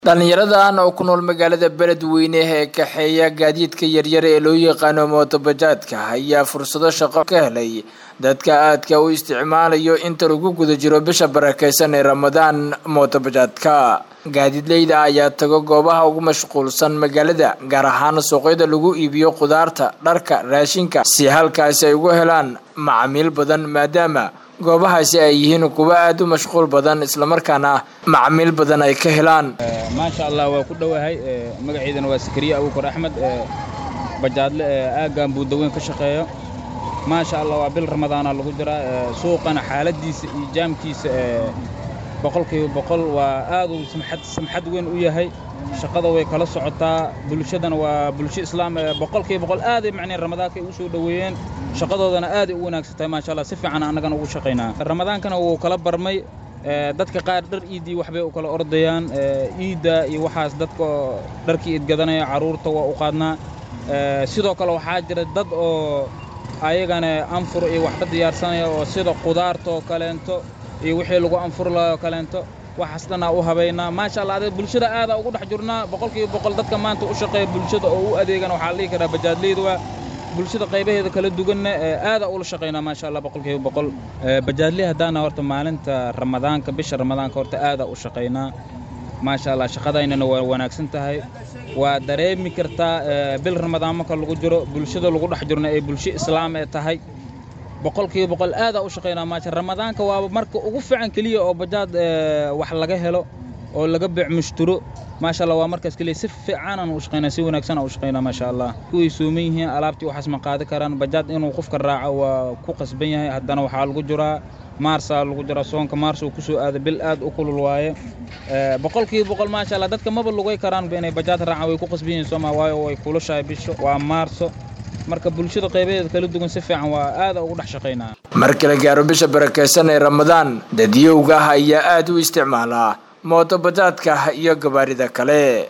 dhalinyaradan oo ku nool magaalada Beledweyne ee kaxeeya gaadiidka yaryar ee loo yaqaan mootobajaadka ayaa fursado shaqo ka helay dadka aadka u isticmaalayo inta lagu guda jiro bisha barakeysan ee Ramadaan. Mootobajaadka gaadiidleyda ayaa tago goobaha ugu mashquulsan magaalada, gaar ahaan suuqyada lagu iibiyo khudaarta, dharka, raashinka, si halkaas ay ugu helaan macaamiil badan maadaama goobahaasi ay yihiin kuwa aad u mashquul badan isla markaana macaamiil badan ay ka helaan. ما شاء الله وكدوهاي magaciidana waa Sakariya Abuukar Axmed bajaadle aagan buudaween ka shaqeeyo. ما شاء الله waa bil Ramadaan lagu jira suuqana xaaladiisa iyo jaamkiisa boqolkiiba boqol waa aad u samxad weyn u yahay. shaqada way kala socotaa, bulshadana waa bulsho islaam boqolkiiba boqol aad ay macnaa Ramadaanka u soo dhaweeyeen. shaqadoodana aad ay u wanaagsantahay ما شاء الله si fiican anagana ugu shaqeynaa. Ramadaankana wuu kala barmay dadka qaar dhar iidii waxbay u kala ordayaan iida iyo waxaas dadka dharkii id gadanaya caruurta waa u qaadnaa. sidoo kale waxaa jira dad oo ayagana anfur iyo wax ka diyaarsanaya oo sida khudaarta kaleento iyo wixii lagu anfur lahayo kaleento waxaas dhan u habeynaa. ما شاء الله bulshada aad ugu dhex jirnaa boqolkiiba boqol dadka maanta u shaqeeya bulshada oo u adeegana waxa la yiraahdaa bajaadleydu waa bulshada qaybaheeda kala duwan aad u la shaqeynaa. ما شاء الله boqolkiiba boqol bajaadley hadana horta maalinta Ramadaanka bisha Ramadaanka horta aad u shaqeynaa. ما شاء الله shaqadaynana waa wanaagsan tahay, waa dareemi kartaa bil Ramadaan marka lagu jiro bulshada lagu dhex jirno ay bulsho islaam ay tahay boqolkiiba boqol aad u shaqeynaa. ما شاء الله Ramadaanka waa marka ugu fiican kaliya oo bajaad wax laga helo oo laga bic mushtaro. ما شاء الله waa markaas kaliya si fiican aan u shaqeynaa, si wanaagsan aan u shaqeynaa. ما شاء الله kuwii soomayeen alaabtii waxaas ma qaadi karaan bajaad inuu qofka raaco waa ku qasban yahay. haddana waxa lagu jiraa maarsa lagu jiraa soonka maarso ku soo aad bil aad u kulul waaye boqolkiiba boqol. ما شاء الله dadka maba lugay karaan inay bajaad raacaan way ku qasban yihiin Soomaa waayo way kulushahay bisho waa maarso. marka bulshada qaybaheeda kala duwan si fiican waa aad ugu dhex shaqeynaa. marka la gaaro bisha barakeysan ee Ramadaan dadiyowga ayaa aad u isticmaalaa mootobajaadka iyo gawaarida kale.